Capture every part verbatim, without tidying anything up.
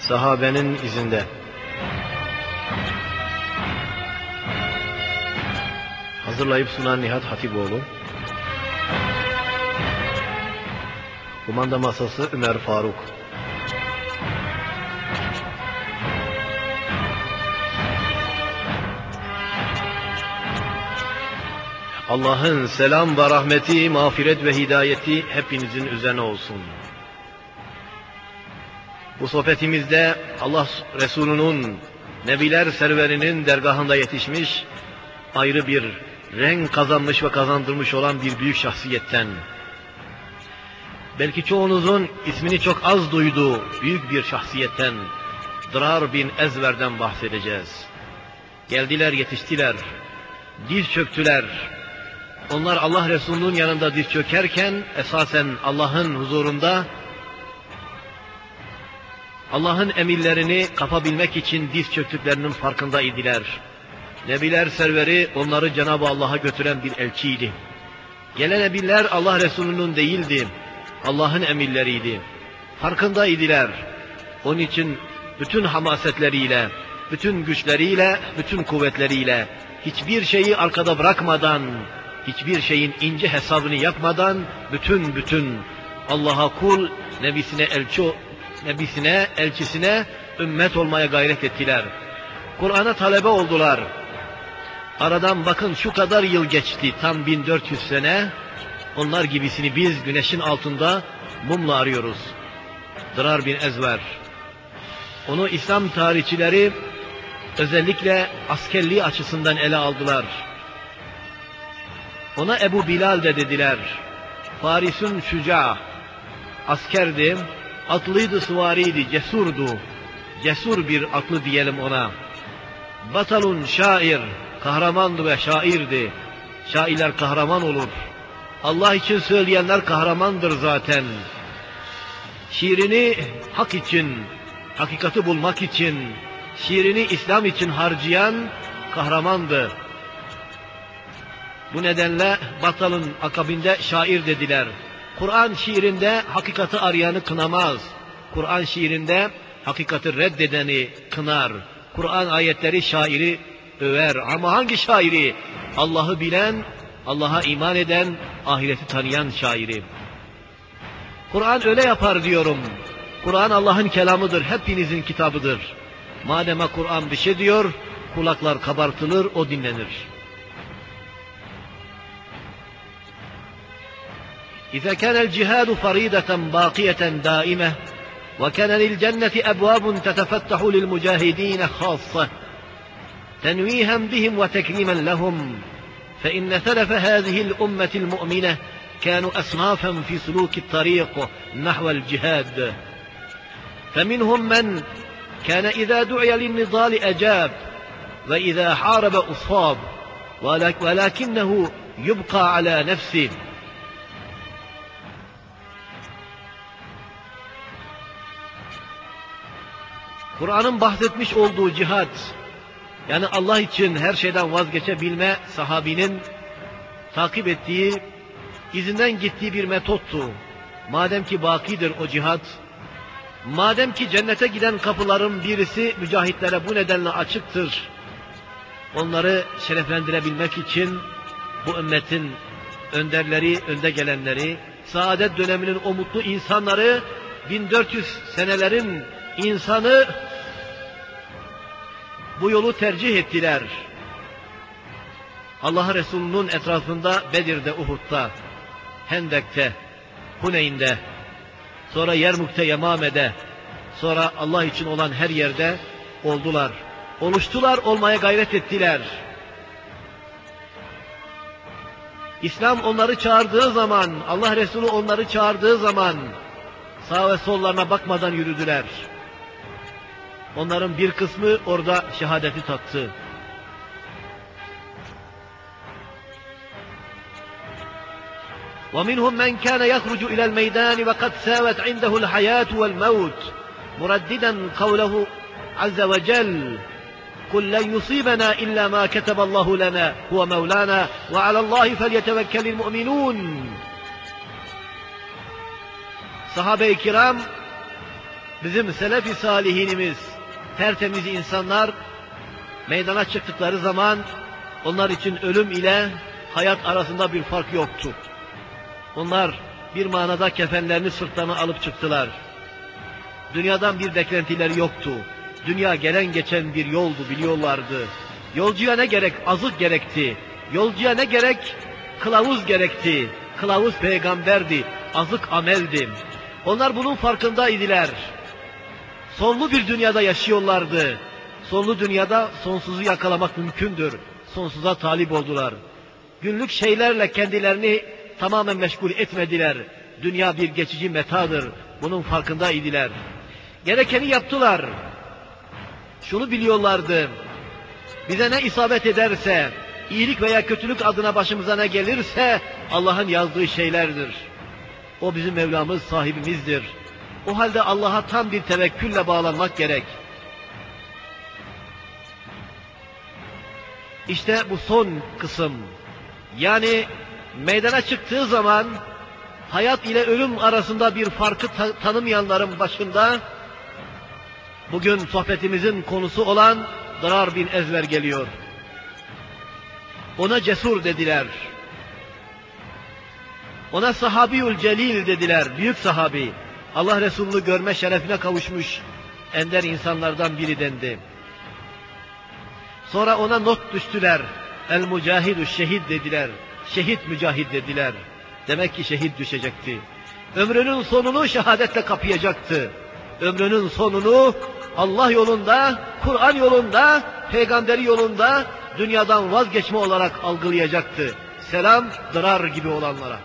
Sahabenin izinde. Hazırlayıp sunan Nihat Hatipoğlu. Kumanda masası Ömer Faruk. Allah'ın selam ve rahmeti, mağfiret ve hidayeti hepinizin üzerine olsun. Bu sohbetimizde Allah Resulü'nün, Nebiler serverinin dergahında yetişmiş, ayrı bir renk kazanmış ve kazandırmış olan bir büyük şahsiyetten, belki çoğunuzun ismini çok az duyduğu büyük bir şahsiyetten, Dırar bin Ezver'den bahsedeceğiz. Geldiler, yetiştiler, diz çöktüler. Onlar Allah Resulü'nün yanında diz çökerken esasen Allah'ın huzurunda Allah'ın emirlerini kapabilmek için diz çöktüklerinin farkındaydılar. Nebiler serveri onları Cenab-ı Allah'a götüren bir elçiydi. Gelen emirler Allah Resulü'nün değildi, Allah'ın emirleriydi. Farkındaydılar. Onun için bütün hamasetleriyle, bütün güçleriyle, bütün kuvvetleriyle, hiçbir şeyi arkada bırakmadan, hiçbir şeyin ince hesabını yapmadan, bütün bütün Allah'a kul, nebisine elçi, nebisine, elçisine ümmet olmaya gayret ettiler. Kur'an'a talebe oldular. Aradan bakın şu kadar yıl geçti, tam bin dört yüz sene. Onlar gibisini biz güneşin altında mumla arıyoruz. Dırar bin Ezver. Onu İslam tarihçileri özellikle askerliği açısından ele aldılar. Ona Ebu Bilal de dediler. Farisün şüca, askerdi, atlıydı, süvariydi, cesurdu. Cesur bir atlı diyelim ona. Batalun şair, kahramandı ve şairdi. Şairler kahraman olur. Allah için söyleyenler kahramandır zaten. Şiirini hak için, hakikati bulmak için, şiirini İslam için harcayan kahramandı. Bu nedenle Batal'ın akabinde şair dediler. Kur'an şiirinde hakikati arayanı kınamaz. Kur'an şiirinde hakikati reddedeni kınar. Kur'an ayetleri şairi över. Ama hangi şairi? Allah'ı bilen, Allah'a iman eden, ahireti tanıyan şairi. Kur'an öyle yapar diyorum. Kur'an Allah'ın kelamıdır, hepinizin kitabıdır. Madem Kur'an bir şey diyor, kulaklar kabartılır, o dinlenir. إذا كان الجهاد فريضة باقية دائمة وكان للجنة أبواب تتفتح للمجاهدين خاصة تنويها بهم وتكريما لهم فإن سلف هذه الأمة المؤمنة كانوا أصنافا في سلوك الطريق نحو الجهاد فمنهم من كان إذا دعي للنضال أجاب وإذا حارب أصاب ولكنه يبقى على نفسه. Kur'an'ın bahsetmiş olduğu cihad, yani Allah için her şeyden vazgeçebilme, sahabinin takip ettiği, izinden gittiği bir metottu. Madem ki bakidir o cihad, madem ki cennete giden kapıların birisi mücahitlere bu nedenle açıktır, onları şereflendirebilmek için bu ümmetin önderleri, önde gelenleri, saadet döneminin o mutlu insanları, bin dört yüz senelerin insanı bu yolu tercih ettiler. Allah Resulü'nün etrafında Bedir'de, Uhud'da, Hendek'te, Huneyn'de, sonra Yermuk'te, Yemame'de, sonra Allah için olan her yerde oldular. Oluştular, olmaya gayret ettiler. İslam onları çağırdığı zaman, Allah Resulü onları çağırdığı zaman sağ ve sollarına bakmadan yürüdüler. Onların bir kısmı orada şehadeti tattı. ومنهم من كان يخرج إلى الميدان وقد ساوت عنده الحياة والموت مرددا قوله عز وجل قل لن يصيبنا إلا ما كتب الله لنا هو مولانا وعلى الله فليتوكل المؤمنون. Sahabe-i kiram bizim selef-i salihinimiz, tertemiz insanlar meydana çıktıkları zaman onlar için ölüm ile hayat arasında bir fark yoktu. Onlar bir manada kefenlerini sırtlarına alıp çıktılar. Dünyadan bir beklentileri yoktu. Dünya gelen geçen bir yoldu, biliyorlardı. Yolcuya ne gerek? Azık gerekti. Yolcuya ne gerek? Kılavuz gerekti. Kılavuz peygamberdi, azık ameldi. Onlar bunun farkındaydılar. Sonlu bir dünyada yaşıyorlardı. Sonlu dünyada sonsuzu yakalamak mümkündür. Sonsuza talip oldular. Günlük şeylerle kendilerini tamamen meşgul etmediler. Dünya bir geçici metadır. Bunun farkındaydılar. Gerekeni yaptılar. Şunu biliyorlardı. Bize ne isabet ederse, iyilik veya kötülük adına başımıza ne gelirse Allah'ın yazdığı şeylerdir. O bizim Mevlamız, sahibimizdir. O halde Allah'a tam bir tevekkülle bağlanmak gerek. İşte bu son kısım. Yani meydana çıktığı zaman hayat ile ölüm arasında bir farkı ta tanımayanların başında bugün sohbetimizin konusu olan Dırar bin Ezver geliyor. Ona cesur dediler. Ona sahabiyül celil dediler, büyük sahabi. Allah Resulü'nü görme şerefine kavuşmuş ender insanlardan biri dendi. Sonra ona not düştüler. El mücahidü şehit dediler. Şehit mücahid dediler. Demek ki şehit düşecekti. Ömrünün sonunu şehadetle kapayacaktı. Ömrünün sonunu Allah yolunda, Kur'an yolunda, peygamberi yolunda dünyadan vazgeçme olarak algılayacaktı. Selam Dırar gibi olanlara.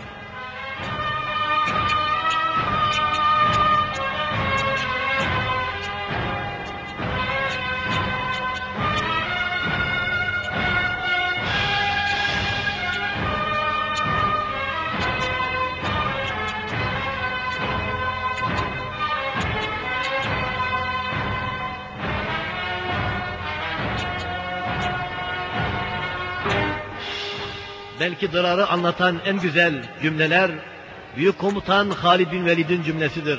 Belki Dırar'ı anlatan en güzel cümleler büyük komutan Halid bin Velid'in cümlesidir.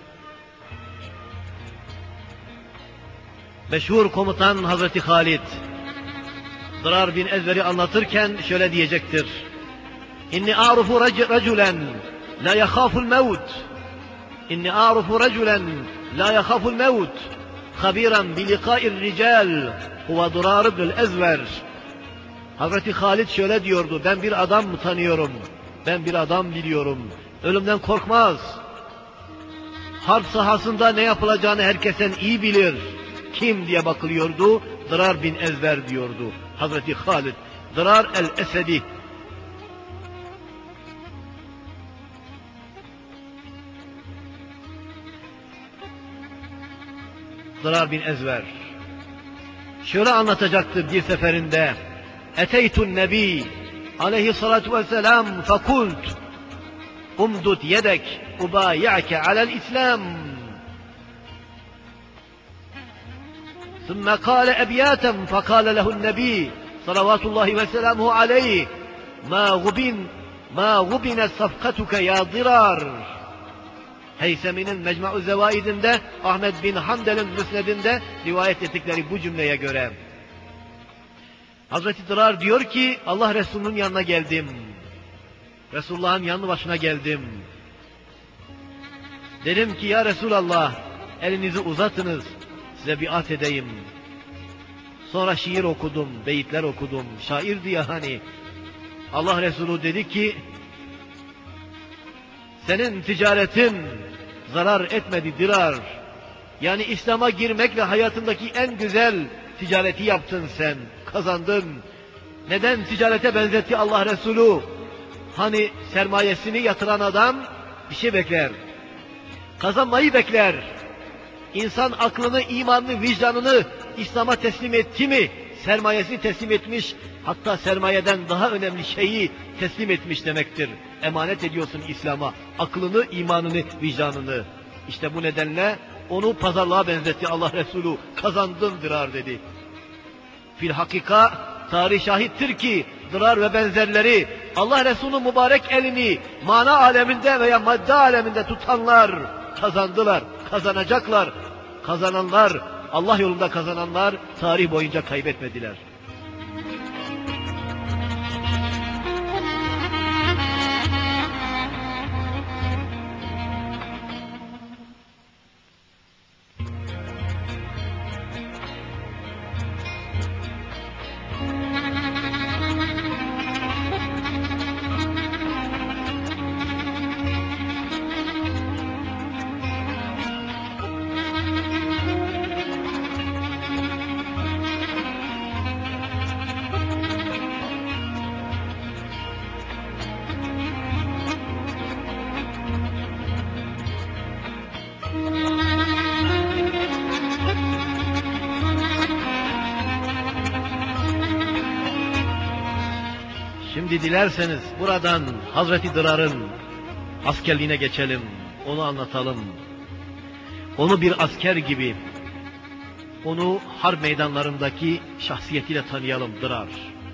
Meşhur komutan Hazreti Halid Dırar bin Ezver'i anlatırken şöyle diyecektir. İnni a'rufu raculen la yakhaful mevt. İnni a'rufu raculen la yakhaful mevt. Habiran bi liqa'ir rical huve Dırar ibn Ezver. Hazreti Halid şöyle diyordu, ben bir adam mı tanıyorum, ben bir adam biliyorum, ölümden korkmaz. Harp sahasında ne yapılacağını herkesten iyi bilir. Kim diye bakılıyordu? Dırar bin Ezver diyordu Hazreti Halid. Dırar el-Esedi. Dırar bin Ezver şöyle anlatacaktı bir seferinde. Eteytun Nebi aleyhissalatu vesselam fekult umdud yedek ubayi'ke alel İslam. ثم قال أبياتا فقال له النبي صلوات الله وسلامه عليه ما غبن ما غبنت صفقتك يا ضرار. Heysemi'nin Mecmu Zevaidinde, Ahmed bin Handel'in Müsned'inde rivayet ettikleri bu cümleye göre Hazreti Dırar diyor ki, Allah Resulü'nün yanına geldim. Resulullah'ın yanı başına geldim. Dedim ki ya Resulallah, elinizi uzatınız, size biat edeyim. Sonra şiir okudum, beyitler okudum, şairdi ya hani. Allah Resulü dedi ki, senin ticaretin zarar etmedi Dırar. Yani İslam'a girmekle hayatındaki en güzel ticareti yaptın sen, kazandın. Neden ticarete benzetti Allah Resulü? Hani sermayesini yatıran adam bir şey bekler. Kazanmayı bekler. İnsan aklını, imanını, vicdanını İslam'a teslim etti mi? Sermayesini teslim etmiş, hatta sermayeden daha önemli şeyi teslim etmiş demektir. Emanet ediyorsun İslam'a, aklını, imanını, vicdanını. İşte bu nedenle onu pazarlığa benzetti Allah Resulü. Kazandın Dırar dedi. Filhakika tarih şahittir ki Dırar ve benzerleri Allah Resulü'nün mübarek elini mana aleminde veya madde aleminde tutanlar kazandılar. kazanacaklar. Kazananlar, Allah yolunda kazananlar tarih boyunca kaybetmediler. Şimdi dilerseniz buradan Hazreti Dırar'ın askerliğine geçelim, onu anlatalım. Onu bir asker gibi, onu harp meydanlarındaki şahsiyetiyle tanıyalım Dırar.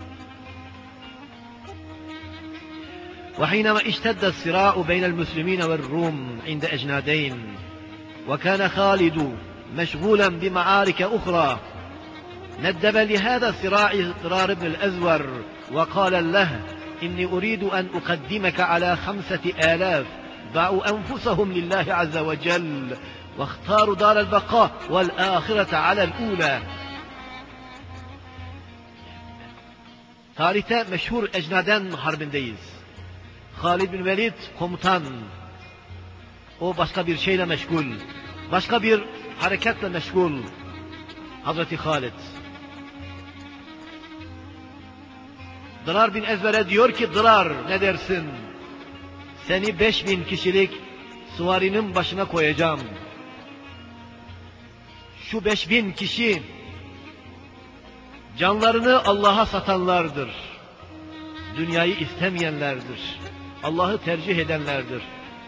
وحينما اشتد الصراع بين المسلمين والروم عند أجنادين وكان خالد مشغولا بمعارك أخرى ندب لهذا الصراع ضرار بن الأزور وقال له إني أريد أن أقدمك على خمسة آلاف باعوا أنفسهم لله عز وجل واختاروا دار البقاء والآخرة على الأولى. Tarihte meşhur Ecnaden Harbi'ndeyiz. Halid bin Velid komutan. O başka bir şeyle meşgul. Başka bir hareketle meşgul. Hazreti Halid. Dırar bin Ezver'e diyor ki, Dırar ne dersin? Seni beş bin kişilik süvarinin başına koyacağım. Şu beş bin kişi canlarını Allah'a satanlardır. Dünyayı istemeyenlerdir. Allah'ı tercih edenlerdir.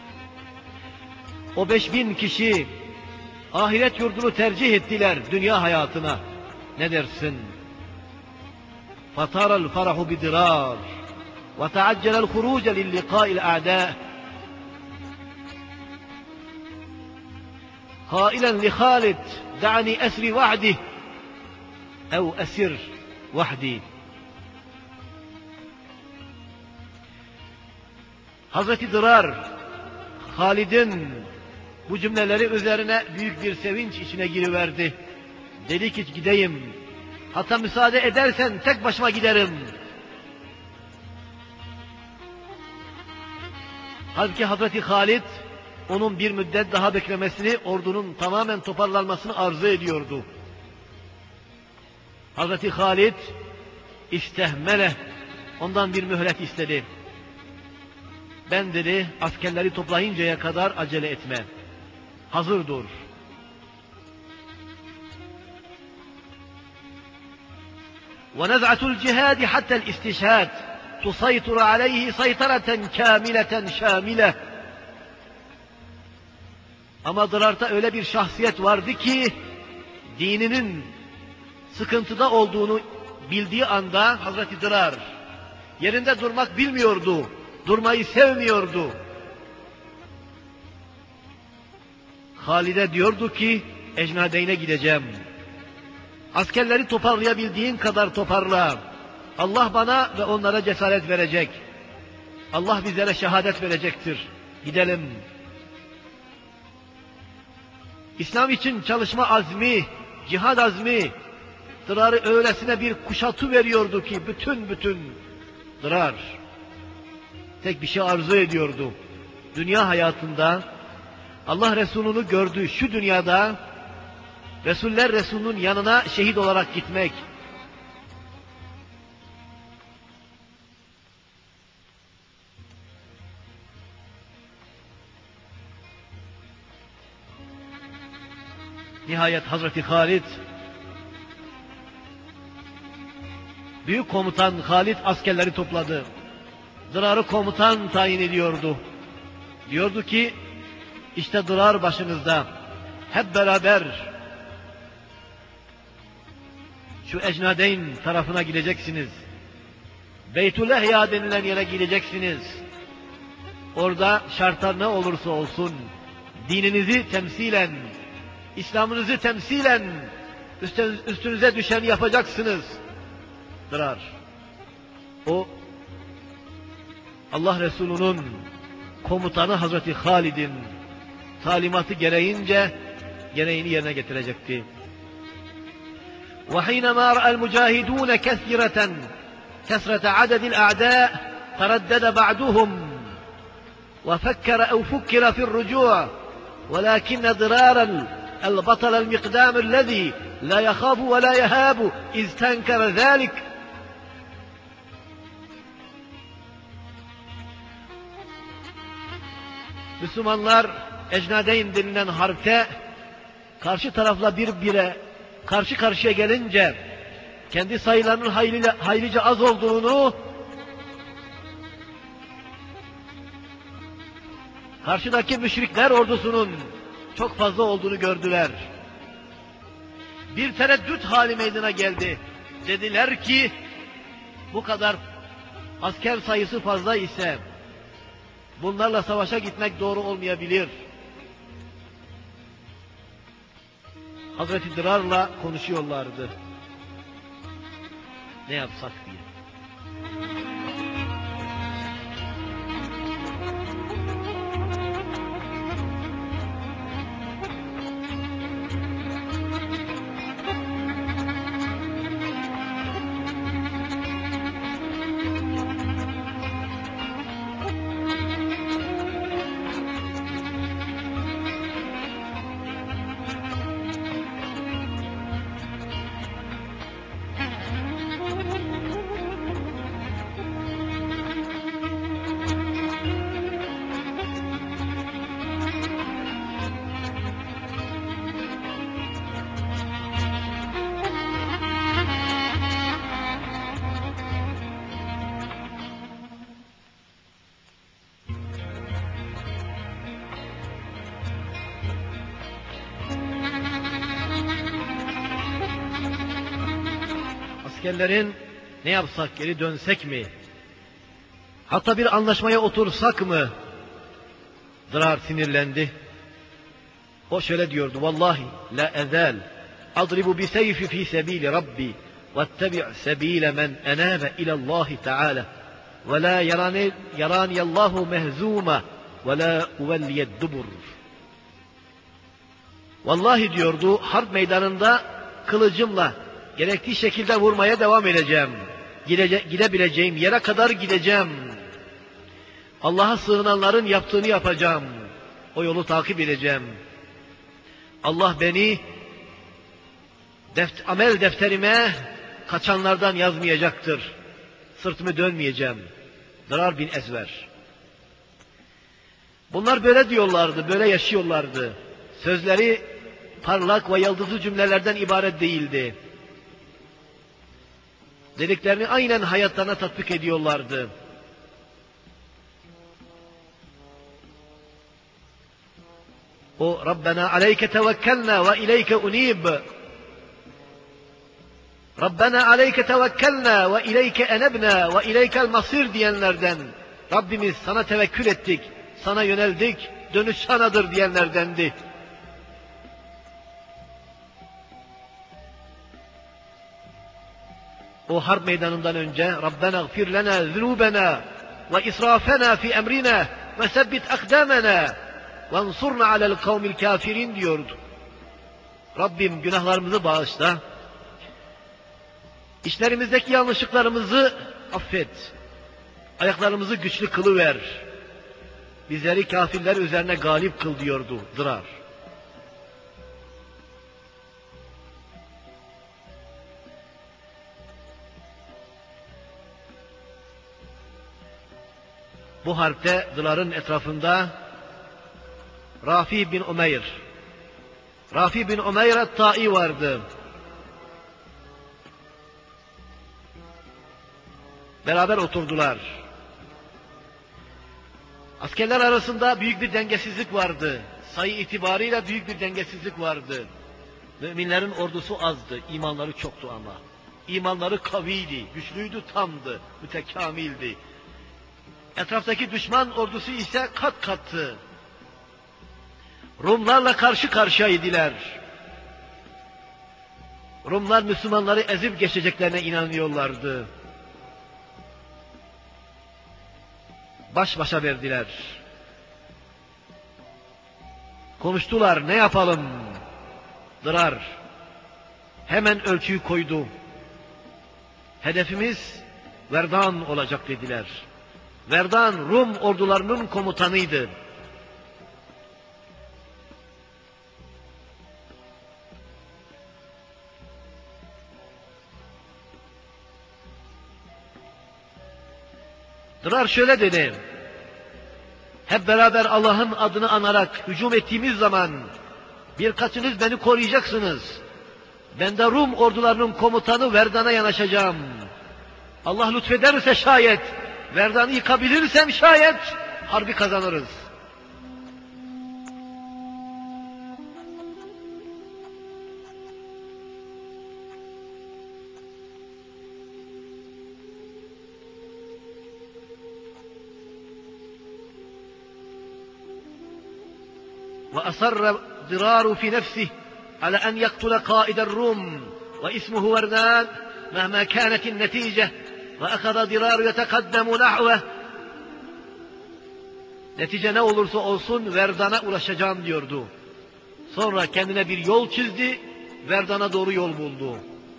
O beş bin kişi ahiret yurdunu tercih ettiler dünya hayatına. Ne dersin? فَطَارَ الْفَرَحُ بِدِرَارٍ وَتَعَجَّلَ الْخُرُوجَ لِلِّقَاءِ الْأَعْدَاءِ قائلا لخالد دعني أسري وحدي أو أسر وحدي. Hazreti Dırar, Halid'in bu cümleleri üzerine büyük bir sevinç içine giriverdi. Dedi ki gideyim, hatta müsaade edersen tek başıma giderim. Halbuki Hazreti Halid, onun bir müddet daha beklemesini, ordunun tamamen toparlanmasını arzu ediyordu. Hazreti Halid, istehmele, ondan bir mühlet istedi. Ben dedi, askerleri toplayıncaya kadar acele etme. Hazır dur. وَنَزْعَةُ الْجِهَادِ حَتَّى الْاِسْتِشْهَادِ تُسَيْطُرُ عَلَيْهِ سَيْطَرَةً كَامِلَةً شَامِلَةً. Ama Dırar'da öyle bir şahsiyet vardı ki, dininin sıkıntıda olduğunu bildiği anda Hazreti Dırar yerinde durmak bilmiyordu, durmayı sevmiyordu. Halid'e diyordu ki, Ecnadeyn'e gideceğim. Askerleri toparlayabildiğin kadar toparla. Allah bana ve onlara cesaret verecek. Allah bizlere şehadet verecektir. Gidelim. İslam için çalışma azmi, cihad azmi, Dırar'ı öylesine bir kuşatı veriyordu ki bütün bütün Dırar tek bir şey arzu ediyordu. Dünya hayatında Allah Resulü'nü gördüğü şu dünyada Resuller Resulü'nün yanına şehit olarak gitmek. Nihayet Hazreti Halid, büyük komutan Halid askerleri topladı. Dırar'ı komutan tayin ediyordu. Diyordu ki, işte Dırar başınızda. Hep beraber şu Ecnadeyn tarafına gideceksiniz. Beytülehya denilen yere gideceksiniz. Orada şartlar ne olursa olsun dininizi temsilen, İslam'ınızı temsilen üstünüze düşeni yapacaksınız. Dırar. O Allah Resulü'nün komutanı Hazreti Halid'in talimatı gereğince gereğini yerine getirecekti. وحينما رأى المجاهدون كثرة كثرة عدد الأعداء تردد بعضهم وفكر أو فكر في الرجوع ولكن ضرار البطل المقدام الذي لا يخاف ولا يهاب إذ تنكر ذلك. Müslümanlar Ecnadeyn denilen harpte karşı tarafla bir bire karşı karşıya gelince kendi sayılarının haylice, haylice az olduğunu, karşıdaki müşrikler ordusunun çok fazla olduğunu gördüler. Bir tereddüt hali meydana geldi. Dediler ki bu kadar asker sayısı fazla ise bunlarla savaşa gitmek doğru olmayabilir. Hazreti Dırar'la konuşuyorlardı. Ne yapsak diye. Askerlerin ne yapsak, geri dönsek mi? Hatta bir anlaşmaya otursak mı? Dırar sinirlendi. O şöyle diyordu: Vallahi la ezal adribu bi seyfi fi sebili rabbi vettabi' sebile men enabe ilallahi teala ve la yarani yaraniyallahu mehzuma ve la uvelliyed dubur. Vallahi diyordu, harp meydanında kılıcımla gerektiği şekilde vurmaya devam edeceğim. Gide, gidebileceğim yere kadar gideceğim. Allah'a sığınanların yaptığını yapacağım. O yolu takip edeceğim. Allah beni deft amel defterime kaçanlardan yazmayacaktır. Sırtımı dönmeyeceğim. Dırar bin Ezver. Bunlar böyle diyorlardı, böyle yaşıyorlardı. Sözleri parlak ve yıldızlı cümlelerden ibaret değildi. Dediklerini aynen hayatlarına tatbik ediyorlardı. O Rabbena aleyke tevekkelna ve ileyke unib. Rabbena aleyke tevekkelna ve ileyke enebna ve ileykel masir diyenlerden, Rabbimiz sana tevekkül ettik, sana yöneldik, dönüş sanadır diyenlerdendi. O harp meydanından önce Rabbena gfir lena zunubena ve israfena fi emrina ve sebbit akdamena ve ansurna alel kavmil kafirin diyordu. Rabbim günahlarımızı bağışla, İşlerimizdeki yanlışlıklarımızı affet, ayaklarımızı güçlü kılıver, bizleri kafirler üzerine galip kıl diyordu Dırar. Bu harpte Dırar'ın etrafında Rafi bin Umeyr, Rafi bin Umeyr et-Tai vardı. Beraber oturdular. Askerler arasında büyük bir dengesizlik vardı. Sayı itibarıyla büyük bir dengesizlik vardı. Müminlerin ordusu azdı, imanları çoktu ama. İmanları kaviydi, güçlüydü, tamdı, mütekamildi. Etraftaki düşman ordusu ise kat kattı. Rumlarla karşı karşıyaydılar. Rumlar Müslümanları ezip geçeceklerine inanıyorlardı. Baş başa verdiler. Konuştular, ne yapalım? Dırar hemen ölçüyü koydu. Hedefimiz Verdan olacak dediler. Verdan Rum ordularının komutanıydı. Dırar şöyle dedi: hep beraber Allah'ın adını anarak hücum ettiğimiz zaman birkaçınız beni koruyacaksınız. Ben de Rum ordularının komutanı Verdan'a yanaşacağım. Allah lütfederse şayet, Verdan'ı yıkabilirsem şayet, harbi kazanırız. وأصر ضرار في نفسه على أن يقتل قائد الروم واسمه وردان مهما كانت النتيجة وأخذ ضرار يتقدم نحوه. Netice ne olursa olsun Verdan'a ulaşacağım diyordu. Sonra kendine bir yol çizdi, Verdan'a doğru yol buldu.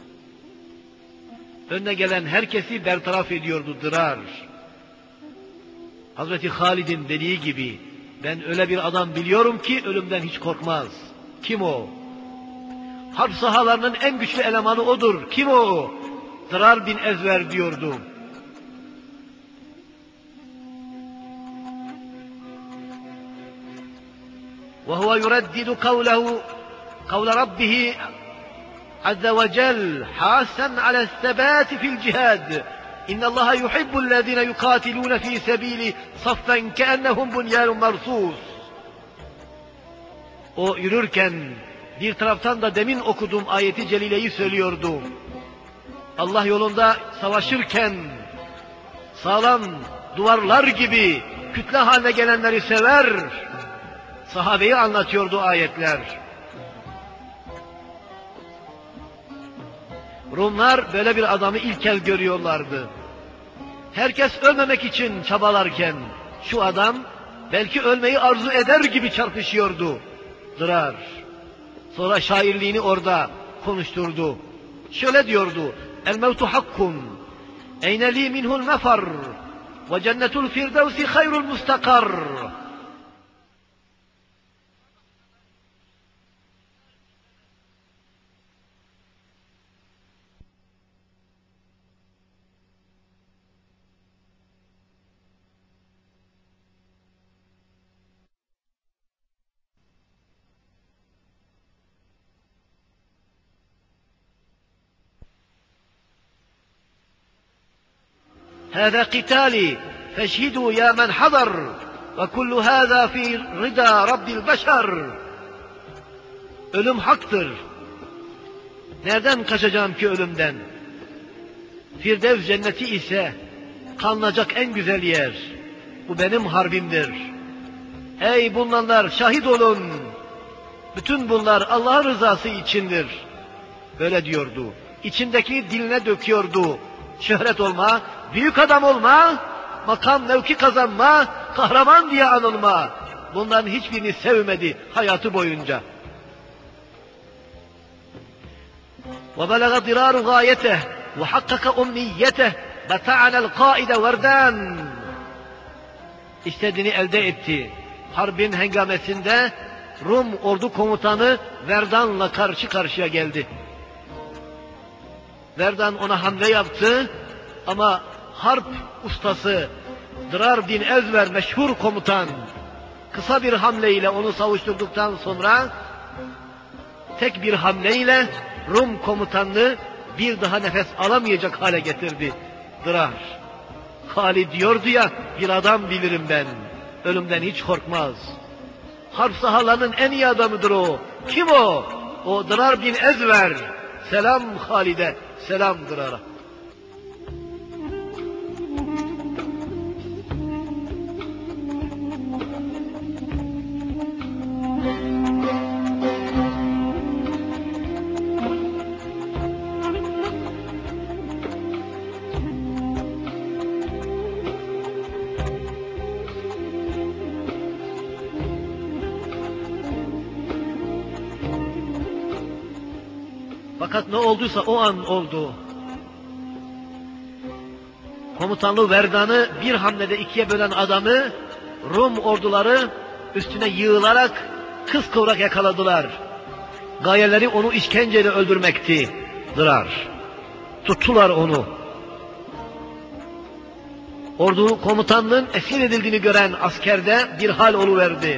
Önüne gelen herkesi bertaraf ediyordu Dırar. Hazreti Halid'in dediği gibi, ben öyle bir adam biliyorum ki ölümden hiç korkmaz. Kim o? Harp sahalarının en güçlü elemanı odur. Kim o? Dırar bin Ezver diyordu. وهو يردد قوله قول ربه عز وجل حاثا على الثبات في الجهاد إن الله يحب الذين يقاتلون في سبيله صفا كأنهم بنيان مرصوص. O yürürken bir taraftan da demin okuduğum ayeti celileyi söylüyordu. Allah yolunda savaşırken sağlam duvarlar gibi kütle haline gelenleri sever. Sahabeyi anlatıyordu ayetler. Rumlar böyle bir adamı ilk kez görüyorlardı. Herkes ölmemek için çabalarken şu adam belki ölmeyi arzu eder gibi çarpışıyordu. Dırar. Sonra şairliğini orada konuşturdu. Şöyle diyordu: El mevtu hakkun eyne li minhul mefar ve cennetul firdevsi hayrul mustakar. هذا قتالي فاشهدوا يا من حضر وكل هذا في رضا رب البشر. Ölüm haktır. Nereden kaçacağım ki ölümden? Firdevs cenneti ise kalınacak en güzel yer. Bu benim harbimdir. Ey bulunanlar şahit olun. Bütün bunlar Allah'ın rızası içindir. Böyle diyordu. İçindeki diline döküyordu. Şöhret olma, büyük adam olma, makam mevki kazanma, kahraman diye anılma. Bunların hiçbirini sevmedi hayatı boyunca. وَبَلَغَ ضِرَارُ غَايَتَهِ وَحَقَّقَ أُمْنِيَّتَهِ بَتَعَنَ الْقَائِدَ وَرْدَانِ. İstediğini elde etti. Harbin hengamesinde Rum ordu komutanı Verdan'la karşı karşıya geldi. Verdan ona hamle yaptı ama harp ustası Dırar bin Ezver meşhur komutan kısa bir hamleyle onu savuşturduktan sonra tek bir hamleyle Rum komutanını bir daha nefes alamayacak hale getirdi Dırar. Halid diyordu ya, bir adam bilirim ben, ölümden hiç korkmaz. Harp sahalarının en iyi adamıdır o. Kim o? O Dırar bin Ezver. Selam Halid'e, selam Dırar'a. Fakat ne olduysa o an oldu. Komutanlığı Verdan'ı bir hamlede ikiye bölen adamı Rum orduları üstüne yığılarak kıskıvrak yakaladılar. Gayeleri onu işkenceyle öldürmekti. Dırar. Tuttular onu. Ordu komutanlığın esir edildiğini gören askerde bir hal oluverdi.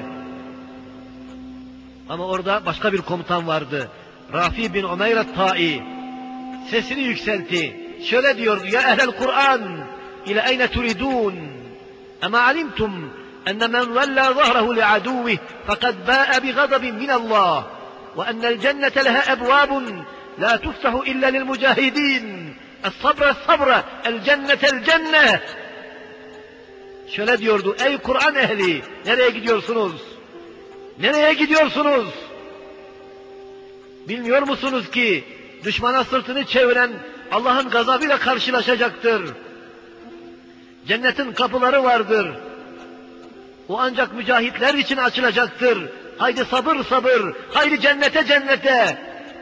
Ama orada başka bir komutan vardı. Rafi bin Umeyr et-Tai sesini yükseltti. Şöyle diyordu: Ya ehlel Kur'an, ila eyne turidun? Ama alimtum enne men valla zahrehu li'aduvih fekad ba'a bi gazabin min Allah ve ennel cennete leha ebvabun la tuftahu illa lil mucahidin. Es-sabra es-sabra, el cennete el cenne. Şöyle diyordu: Ey Kur'an ehli, nereye gidiyorsunuz? Nereye gidiyorsunuz? Bilmiyor musunuz ki düşmana sırtını çeviren Allah'ın gazabıyla karşılaşacaktır. Cennetin kapıları vardır. O ancak mücahitler için açılacaktır. Haydi sabır sabır, haydi cennete cennete.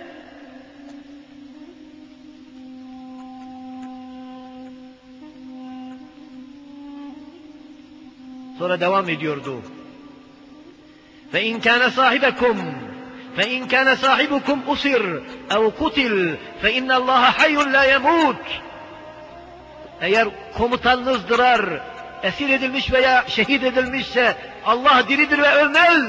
Sonra devam ediyordu. فَاِنْ كَانَ صَاحِبَكُمْ فَاِنْ كَانَ صَاحِبُكُمْ اُسِرْ اَوْ قُتِلْ فَاِنَّ اللّٰهَ حَيٌّ لَا يَمُوتُ. Eğer komutanınız Dırar esir edilmiş veya şehit edilmişse Allah diridir ve ölmez.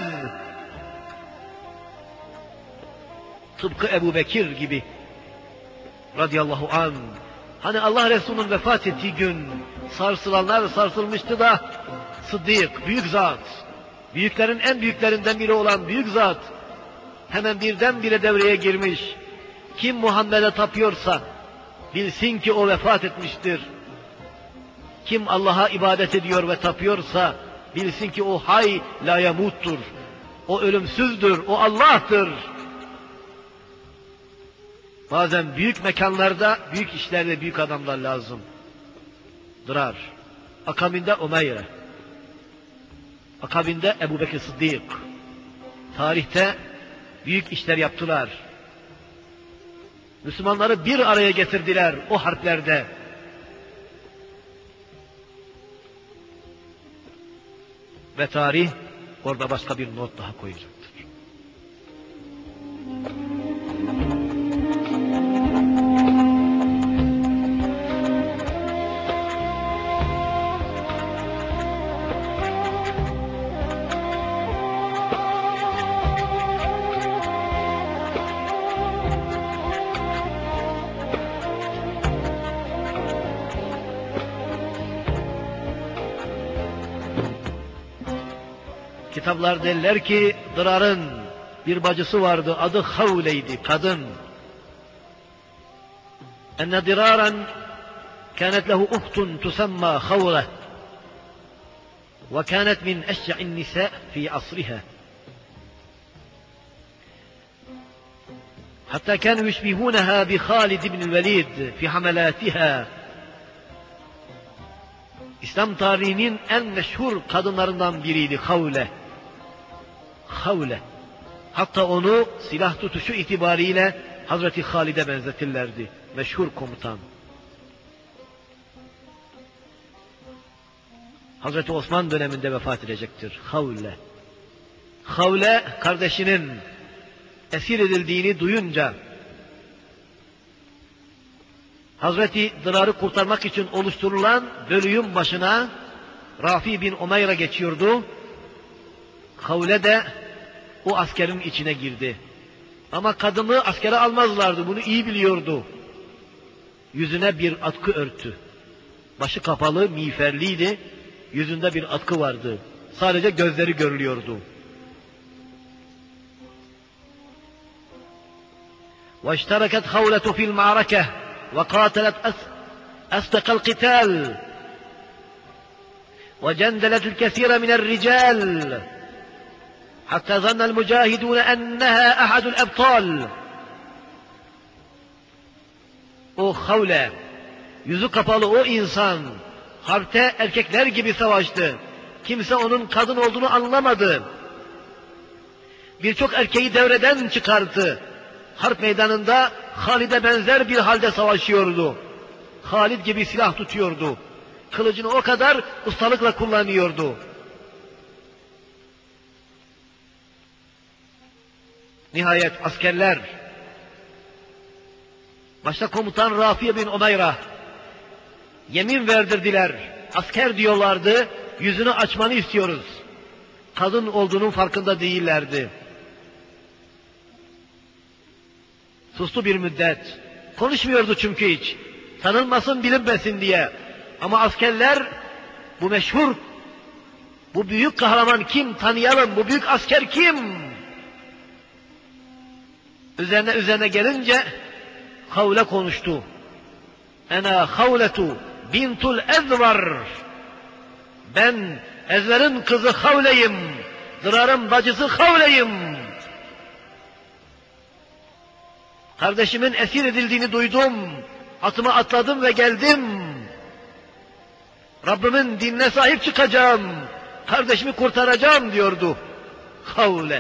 Tıpkı Ebu Bekir gibi radıyallahu anh. Hani Allah Resulü'nün vefat ettiği gün sarsılanlar sarsılmıştı da Sıddık, büyük zat, büyüklerin en büyüklerinden biri olan büyük zat hemen birdenbire devreye girmiş. Kim Muhammed'e tapıyorsa bilsin ki o vefat etmiştir. Kim Allah'a ibadet ediyor ve tapıyorsa bilsin ki o hay la yamuttur. O ölümsüzdür, o Allah'tır. Bazen büyük mekanlarda, büyük işlerde büyük adamlar lazım. Dırar. Akabinde Umeyre. Akabinde Ebu Bekir Sıddık. Tarihte büyük işler yaptılar. Müslümanları bir araya getirdiler o harplerde. Ve tarih orada başka bir not daha koyacaktır. Kitaplar derler ki Dırar'ın bir bacısı vardı, adı Havle'ydi, kadın. Enne Diraran kânet lehu uhtun tusamma Havle ve kânet min eşce'in nisa fi asriha. Hatta kânû yushbihûneha bi Halid ibn Velid fi hamelâtiha. İslam tarihinin en meşhur kadınlarından biriydi Havle. Havle. Hatta onu silah tutuşu itibariyle Hazreti Halid'e benzetirlerdi. Meşhur komutan. Hazreti Osman döneminde vefat edecektir. Havle. Havle kardeşinin esir edildiğini duyunca Hazreti Dırar'ı kurtarmak için oluşturulan bölüğün başına Rafi bin Umeyr'e geçiyordu. Havle de o askerin içine girdi. Ama kadını askere almazlardı, bunu iyi biliyordu. Yüzüne bir atkı örttü. Başı kapalı, miğferliydi. Yüzünde bir atkı vardı. Sadece gözleri görülüyordu. وَاشْتَرَكَتْ خَوْلَةُ فِي الْمَعْرَكَةِ وَقَاتَلَتْ أَسْتَقَ الْقِتَالِ وَجَنْدَلَتْ الْكَثِيرَ مِنَ الرِّجَالِ Hatta zannel mücahidun enneha ahadul ebtal. O Havle, yüzü kapalı o insan, harpte erkekler gibi savaştı. Kimse onun kadın olduğunu anlamadı. Birçok erkeği devreden çıkarttı. Harp meydanında Halid'e benzer bir halde savaşıyordu. Halid gibi silah tutuyordu. Kılıcını o kadar ustalıkla kullanıyordu. Nihayet askerler, başta komutan Rafi bin Umayra, yemin verdirdiler. Asker diyorlardı, yüzünü açmanı istiyoruz. Kadın olduğunun farkında değillerdi. Sustu bir müddet. Konuşmuyordu çünkü hiç. Tanınmasın, bilinmesin diye. Ama askerler, bu meşhur, bu büyük kahraman kim? Tanıyalım, bu büyük asker kim? Üzerine üzerine gelince Havle konuştu. Ena Havletu bintul Ezvar. Ben Ezver'in kızı Havle'yim. Dırar'ın bacısı Havle'yim. Kardeşimin esir edildiğini duydum. Atıma atladım ve geldim. Rabbimin dinine sahip çıkacağım. Kardeşimi kurtaracağım diyordu Havle.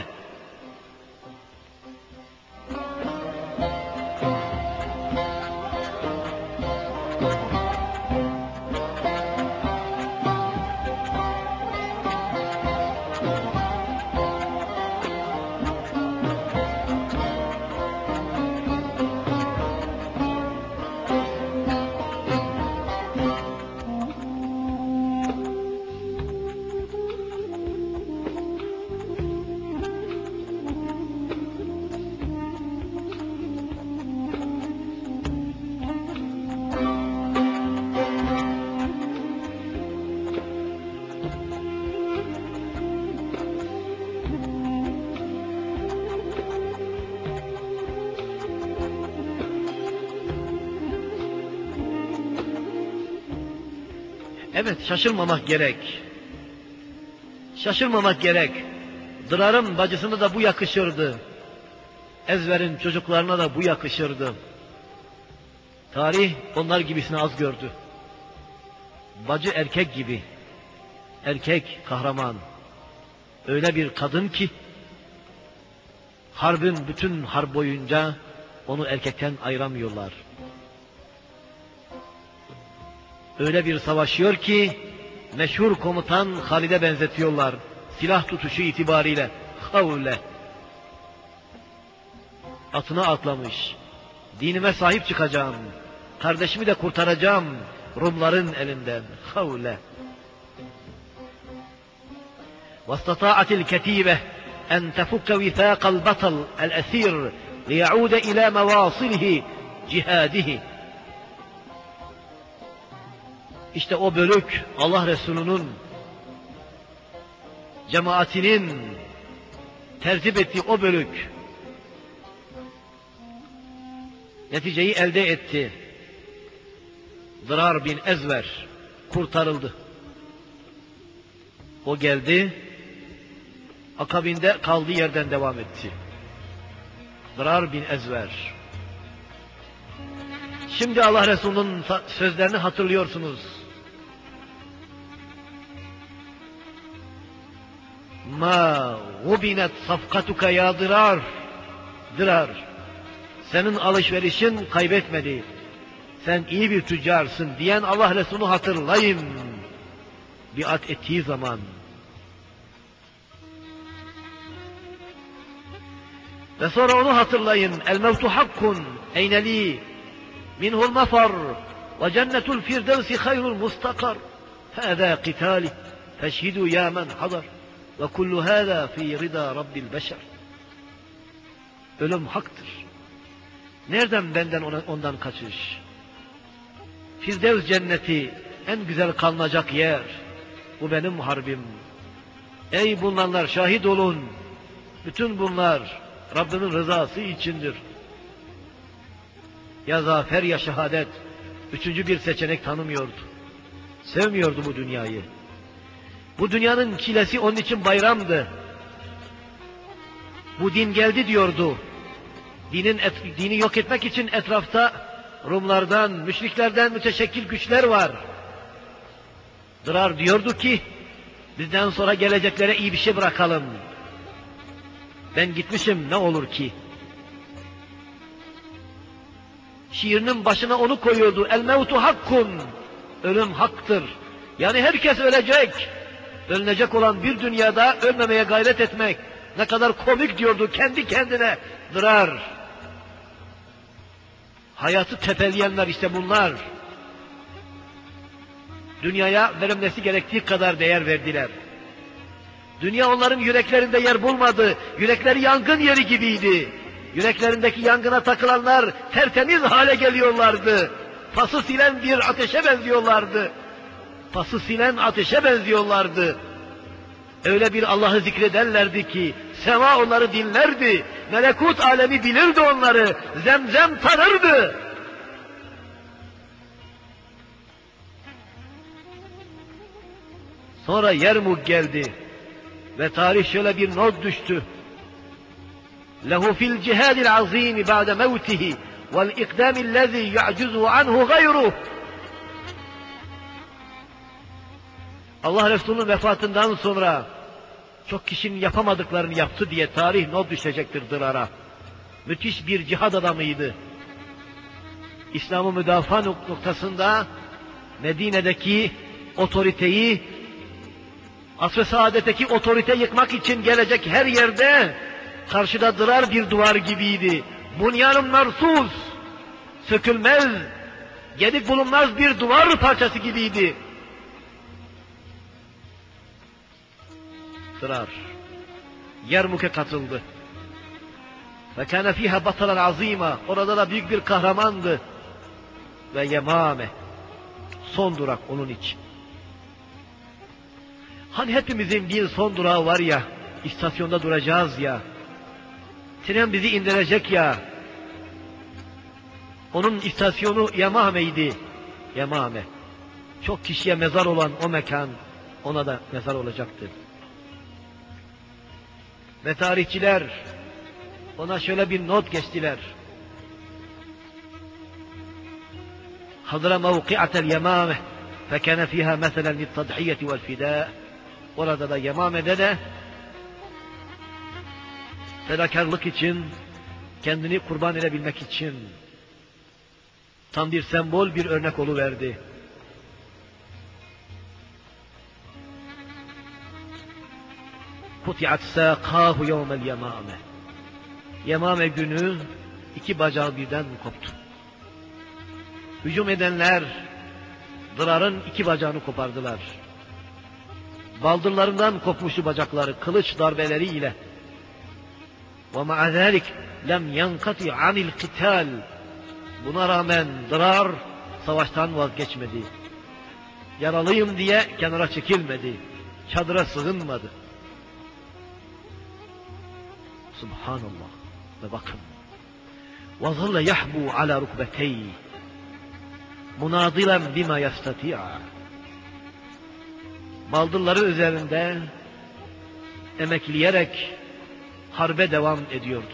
Evet, şaşırmamak gerek. Şaşırmamak gerek. Dırar'ın bacısına da bu yakışırdı. Ezver'in çocuklarına da bu yakışırdı. Tarih onlar gibisini az gördü. Bacı erkek gibi. Erkek kahraman. Öyle bir kadın ki harbin bütün harp boyunca onu erkekten ayıramıyorlar. Öyle bir savaşıyor ki meşhur komutan Halid'e benzetiyorlar. Silah tutuşu itibariyle. Havle. Atına atlamış. Dinime sahip çıkacağım. Kardeşimi de kurtaracağım Rumların elinden. Havle. وَاسْتَطَاعَتِ الْكَتِيبَةِ أَنْ تَفُكَّ وِثَاقَ الْبَطَلِ الْأَسِيرِ لِيَعُودَ إِلَى مَوَاصِلِهِ cihadihi. İşte o bölük Allah Resulü'nün cemaatinin tertip ettiği o bölük neticeyi elde etti. Dırar bin Ezver kurtarıldı. O geldi, akabinde kaldığı yerden devam etti. Dırar bin Ezver. Şimdi Allah Resulü'nün sözlerini hatırlıyorsunuz. Ma gubinet safkatuka ya Dırar. Dırar, senin alışverişin kaybetmedi. Sen iyi bir tüccarsın diyen Allah Resulü hatırlayın. Biat ettiği zaman. Ve sonra onu hatırlayın. El mevtu hakkun eyneli minhul mafar ve cennetul firdevsi hayrul mustakar. Hâzâ qitâli feşhidû yâ men hadar ve kullu hâzâ fî rıdâ rabbil beşer. Ölüm haktır. Nereden benden ona, ondan kaçış? Firdevs cenneti en güzel kalınacak yer. Bu benim harbim. Ey bulunanlar şahit olun. Bütün bunlar Rabbimin rızası içindir. Ya zafer ya şehadet. Üçüncü bir seçenek tanımıyordu. Sevmiyordu bu dünyayı. Bu dünyanın çilesi onun için bayramdı. Bu din geldi diyordu. Dinin et, dini yok etmek için etrafta Rumlardan, müşriklerden müteşekkil güçler var. Dırar diyordu ki, bizden sonra geleceklere iyi bir şey bırakalım. Ben gitmişim, ne olur ki? Şiirinin başına onu koyuyordu. El mevtu hakkun. Ölüm haktır. Yani herkes ölecek. Ölünecek olan bir dünyada ölmemeye gayret etmek. Ne kadar komik diyordu kendi kendine. Dırar. Hayatı tepeleyenler işte bunlar. Dünyaya verilmesi gerektiği kadar değer verdiler. Dünya onların yüreklerinde yer bulmadı. Yürekleri yangın yeri gibiydi. Yüreklerindeki yangına takılanlar tertemiz hale geliyorlardı. Pası silen bir ateşe benziyorlardı. Pası silen ateşe benziyorlardı. Öyle bir Allah'ı zikrederlerdi ki, sema onları dinlerdi, melekut alemi bilirdi onları, zemzem tanırdı. Sonra Yermuk geldi ve tarih şöyle bir not düştü. Lehu fil cihadil azimi ba'de mevtihi vel ikdamillezî yu'cuzu anhu gayruh. Allah Resulü'nün vefatından sonra çok kişinin yapamadıklarını yaptı diye tarih not düşecektir Dırar'a. Müthiş bir cihad adamıydı. İslam'ı müdafaa noktasında Medine'deki otoriteyi, asr-ı saadetteki otorite yıkmak için gelecek her yerde karşıda Dırar bir duvar gibiydi. Bunyan-ı marsuz, sökülmez, gedik bulunmaz bir duvar parçası gibiydi. Dırar Yermuk'e katıldı. Ve kâne fîhâ batalan azîmâ. Orada da büyük bir kahramandı. Ve Yemame. Son durak onun için. Hani hepimizin bir son durağı var ya, istasyonda duracağız ya, tren bizi indirecek ya, onun istasyonu Yemame'ydi. Yemame. Çok kişiye mezar olan o mekan, ona da mezar olacaktı. Ve tarihçiler ona şöyle bir not geçtiler. Hadra mevki'atel Yemame fekâne fîhâ meselen littadhiyeti vel fidâ. Orada da Yemame'de de fedakarlık için, kendini kurban edebilmek için tam bir sembol, bir örnek oluverdi. Kuti'at sâkâhu yevmel Yemame. Yemame günü iki bacağı birden koptu. Hücum edenler Dırar'ın iki bacağını kopardılar. Baldırlarından kopmuştu bacakları kılıç darbeleriyle. Ve ma'a zâlik lem yankati anil kıtal. Buna rağmen Dırar savaştan vazgeçmedi. Yaralıyım diye kenara çekilmedi. Çadıra sığınmadı. Subhanallah. Ve bakın. وَظَلَّ يَحْبُوا عَلَى رُكْبَتَيْهِ مُنَاضِلًا بِمَا يَسْتَطِيعَ. Baldırları üzerinde emekleyerek harbe devam ediyordu.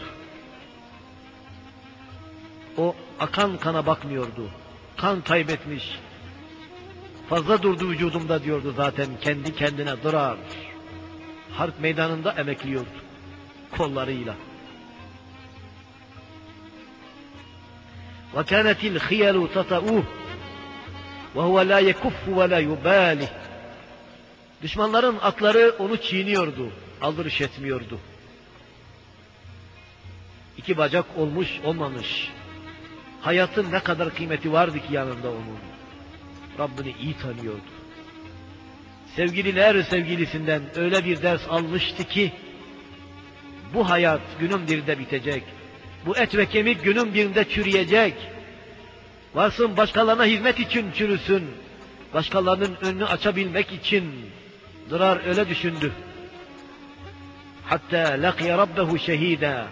O akan kana bakmıyordu. Kan kaybetmiş. Fazla durdu vücudumda diyordu zaten kendi kendine Dırar. Harp meydanında emekliyordu. Kollarıyla. وَكَانَتِ الْخِيَلُ تَطَعُوهُ وَهُوَ لَا يَكُفُّ وَلَا يُبَالِهِ. Düşmanların atları onu çiğniyordu, aldırış etmiyordu. İki bacak olmuş olmamış. Hayatın ne kadar kıymeti vardı ki yanında onun. Rabbini iyi tanıyordu. Sevgililer sevgilisinden öyle bir ders almıştı ki, bu hayat günün birinde bitecek. Bu et ve kemik günün birinde çürüyecek. Varsın başkalarına hizmet için çürüsün. Başkalarının önünü açabilmek için. Dırar öyle düşündü. Hatta laqiya rabbehu şehida.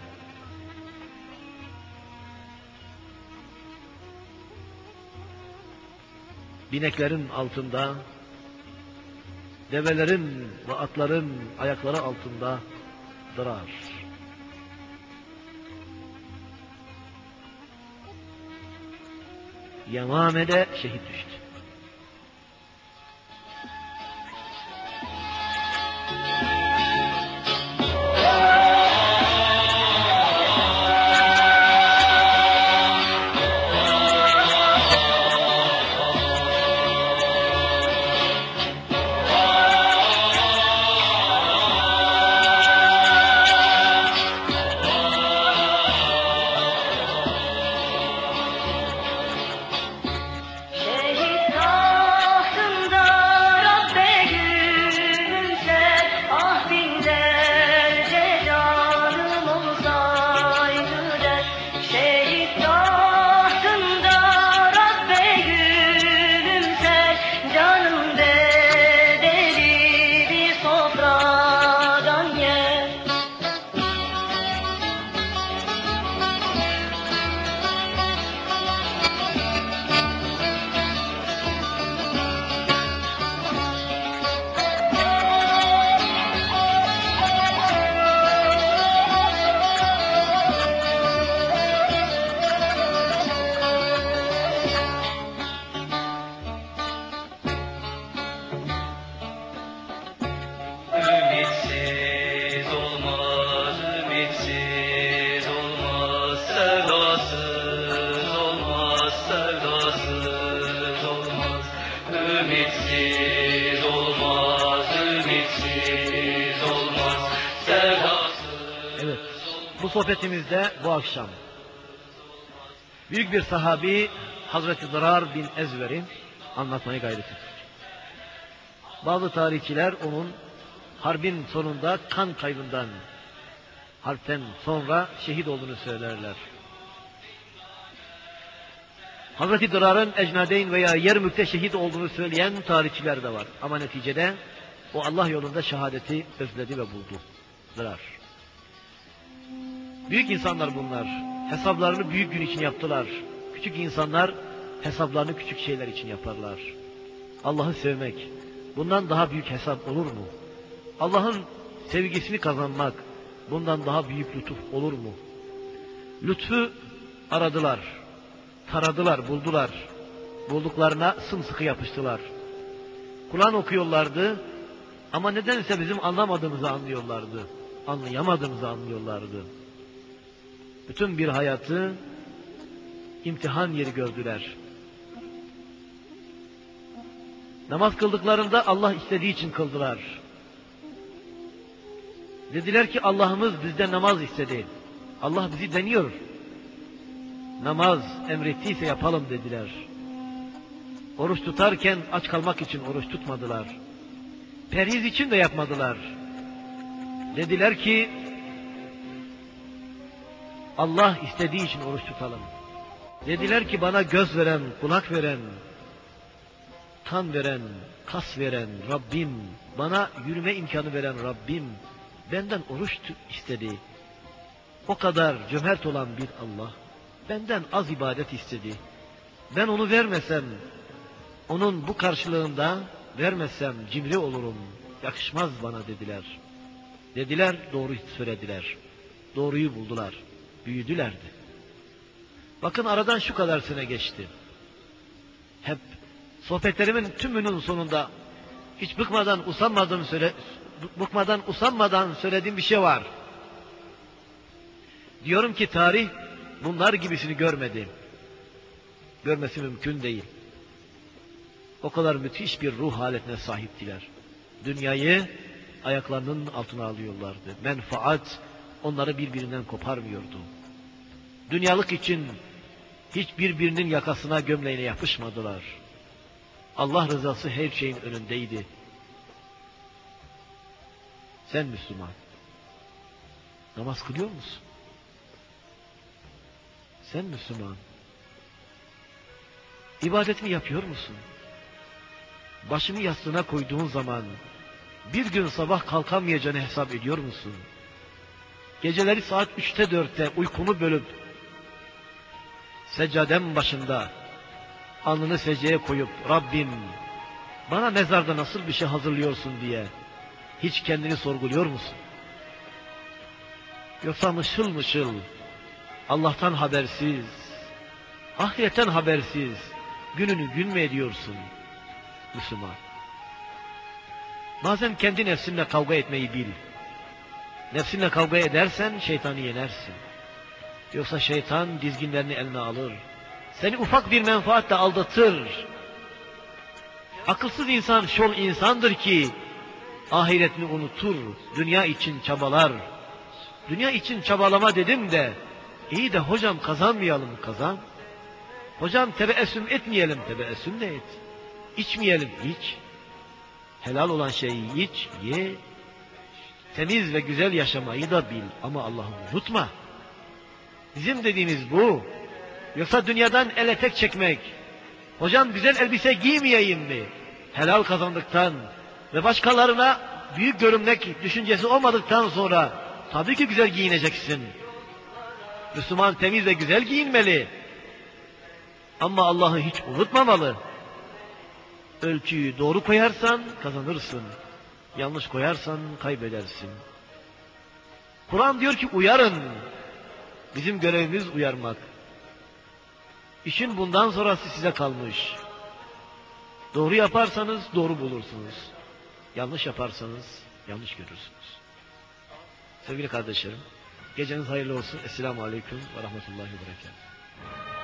Bineklerin altında, develerin ve atların ayakları altında Dırar. Yemame'de şehit düştü. Bu sohbetimizde bu akşam büyük bir sahabi Hazreti Dırar bin Ezver'i anlatmaya gayret ettik. Bazı tarihçiler onun harbin sonunda kan kaybından, harpten sonra şehit olduğunu söylerler. Hazreti Dırar'ın Ecnadeyn veya Yermük'te şehit olduğunu söyleyen tarihçiler de var. Ama neticede o Allah yolunda şehadeti özledi ve buldu. Dırar. Büyük insanlar bunlar. Hesaplarını büyük gün için yaptılar. Küçük insanlar hesaplarını küçük şeyler için yaparlar. Allah'ı sevmek, bundan daha büyük hesap olur mu? Allah'ın sevgisini kazanmak, bundan daha büyük lütuf olur mu? Lütfu aradılar, taradılar, buldular. Bulduklarına sımsıkı yapıştılar. Kur'an okuyorlardı ama nedense bizim anlamadığımızı anlıyorlardı. Anlayamadığımızı anlıyorlardı. Bütün bir hayatı imtihan yeri gördüler. Namaz kıldıklarında Allah istediği için kıldılar. Dediler ki Allah'ımız bizden namaz istedi. Allah bizi deniyor. Namaz emrettiyse yapalım dediler. Oruç tutarken aç kalmak için oruç tutmadılar. Perhiz için de yapmadılar. Dediler ki Allah istediği için oruç tutalım. Dediler ki bana göz veren, kulak veren, kan veren, kas veren Rabbim, bana yürüme imkanı veren Rabbim benden oruç istedi. O kadar cömert olan bir Allah benden az ibadet istedi. Ben onu vermesem, onun bu karşılığında vermesem cimri olurum, yakışmaz bana dediler. Dediler, doğru söylediler. Doğruyu buldular, büyüdülerdi. Bakın aradan şu kadar sene geçti. Hep sohbetlerimin tümünün sonunda hiç bıkmadan usanmadan söyle, bıkmadan usanmadan söylediğim bir şey var. Diyorum ki tarih bunlar gibisini görmedi. Görmesi mümkün değil. O kadar müthiş bir ruh haletine sahiptiler. Dünyayı ayaklarının altına alıyorlardı. Menfaat onları birbirinden koparmıyordu. Dünyalık için hiç birbirinin yakasına gömleğine yapışmadılar. Allah rızası her şeyin önündeydi. Sen Müslüman, namaz kılıyor musun? Sen Müslüman, ibadetini yapıyor musun? Başını yastığına koyduğun zaman bir gün sabah kalkamayacağını hesap ediyor musun? Geceleri saat üçte dörtte uykunu bölüp seccadem başında alnını secdeye koyup Rabbim bana mezarda nasıl bir şey hazırlıyorsun diye hiç kendini sorguluyor musun? Yoksa mışıl mışıl Allah'tan habersiz, ahiretten habersiz, gününü gün mü ediyorsun Müslüman? Bazen kendi nefsinle kavga etmeyi bil. Nefsinle kavga edersen şeytanı yenersin. Yoksa şeytan dizginlerini eline alır. Seni ufak bir menfaatle aldatır. Akılsız insan şol insandır ki ahiretini unutur, dünya için çabalar. Dünya için çabalama dedim de, iyi de hocam kazanmayalım kazan. Hocam tebeessüm etmeyelim, tebeessüm de et. İçmeyelim, iç. Helal olan şeyi iç, ye. Temiz ve güzel yaşamayı da bil ama Allah'ı unutma. Bizim dediğimiz bu. Yoksa dünyadan el etek çekmek. Hocam güzel elbise giymeyeyim mi? Helal kazandıktan ve başkalarına büyük görünmek düşüncesi olmadıktan sonra tabii ki güzel giyineceksin. Müslüman temiz ve güzel giyinmeli. Ama Allah'ı hiç unutmamalı. Ölçüyü doğru koyarsan kazanırsın. Yanlış koyarsan kaybedersin. Kur'an diyor ki uyarın. Bizim görevimiz uyarmak. İşin bundan sonrası size kalmış. Doğru yaparsanız doğru bulursunuz. Yanlış yaparsanız yanlış görürsünüz. Sevgili kardeşlerim, geceniz hayırlı olsun. Esselamu Aleyküm ve Rahmetullahi ve Berekatuhu.